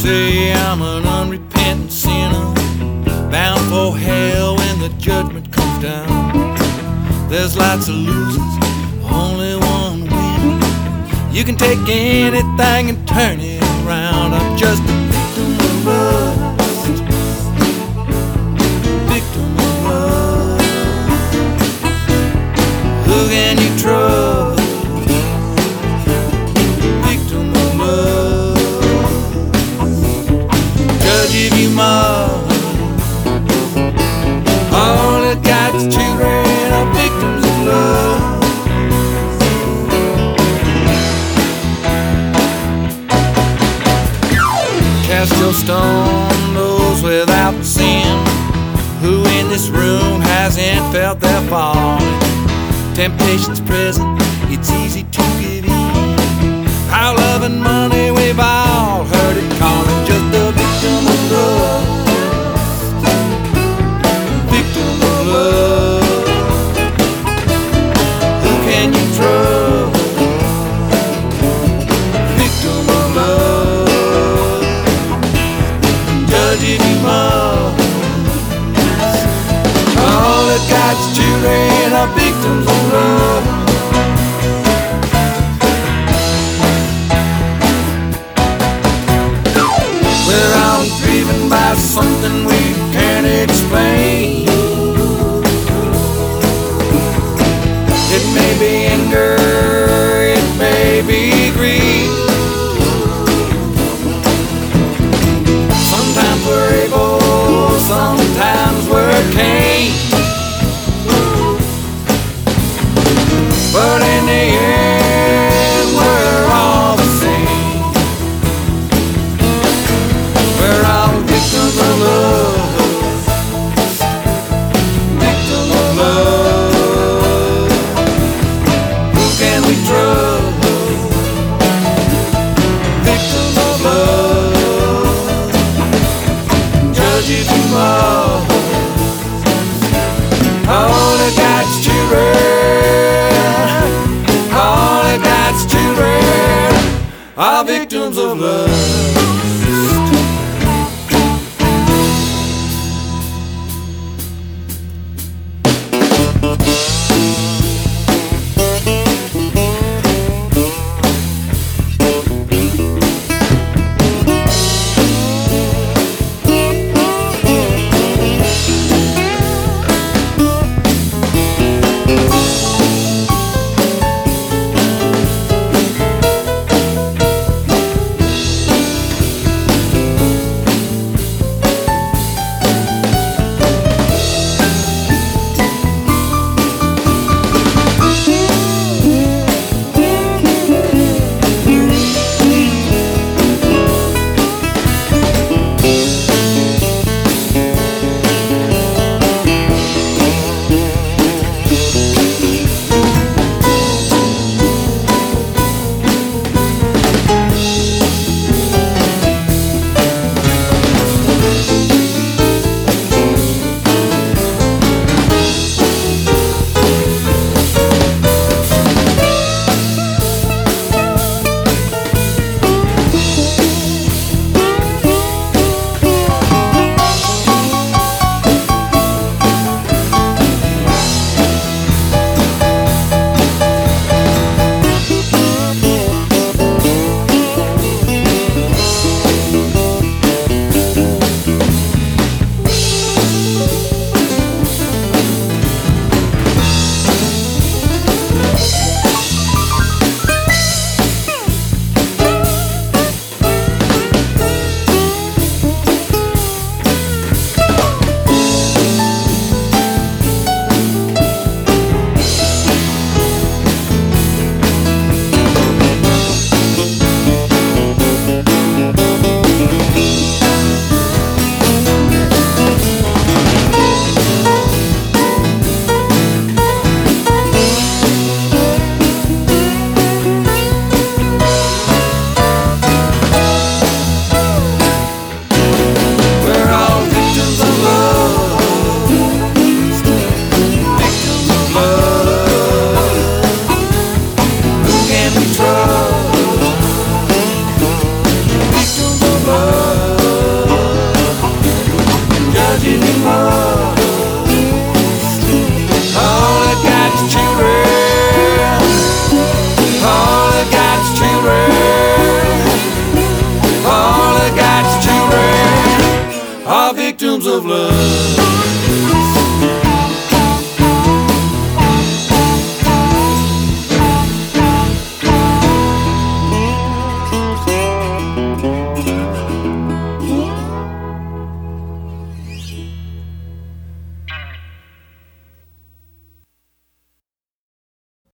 say I'm an unrepentant sinner, bound for hell when the judgment comes down. There's lots of losers, only one winner. You can take anything and turn it around. I'm just a victim of lust, victim of lust. Who can you trust? Victim of lust. Judge if you must. All of God's children are victims of love. Cast your stone, those without sin. Who in this room hasn't felt their fall? Temptation's present, it's easy to give in. How love and money, we've all heard it calling. Just a victim of love, victim of love. Who can you trust? Victim of love. Judge if you must. All of God's children are victims of love. We're all driven by something we can't explain. It may be anger, it may be greed. Sometimes we're able, sometimes we're Cain. But in the end, we're all the same. We're all victims of love, victims of love. Who can we trust? Victims of love. Judge if you must. All of God's children, all of God's children are victims of love. victims of love.